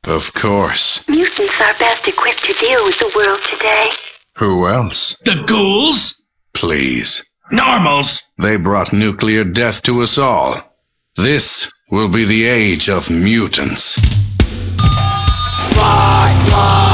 Of course. Mutants are best equipped to deal with the world today. Who else? The ghouls? Please. Normals? They brought nuclear death to us all. This will be the age of mutants. Fly, fly.